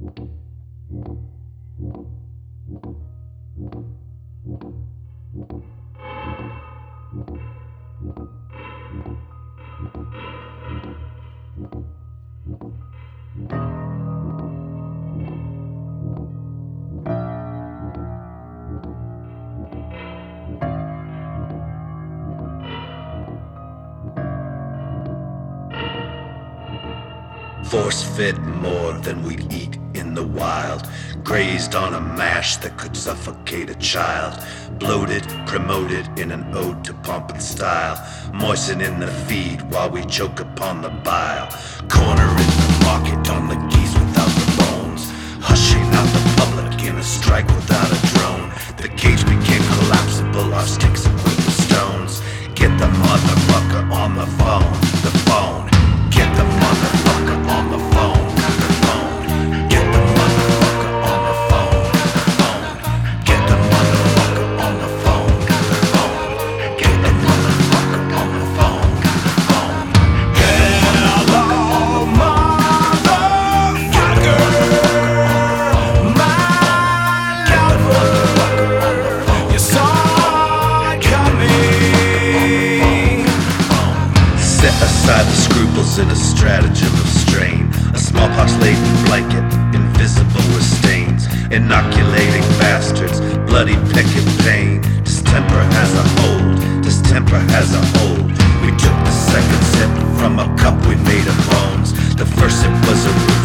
Force-fed more than we'd eat in the wild, grazed on a mash that could suffocate a child, bloated, promoted in an ode to pomp and style, moistening the feed while we choke upon the bile, cornering the market on the geese without the bones, hushing out the public in a strike without a drone. The cage became collapsible, our sticks equipped with stones. Get the motherfucker on the phone, the phone. Get the motherfucker on the phone, the phone. Get the motherfucker on the phone, the phone. Get the motherfucker on the phone, the phone. Get the motherfucker on the phone, the phone. Hello, motherfucker, my lover, you saw it coming. Set aside the scruples in a stratagem of strain, a smallpox-laden blanket, invisible with stains, inoculating bastards, bloody picket pain. Distemper has a hold, distemper has a hold. We took the second sip from a cup we made of bones. The first sip was a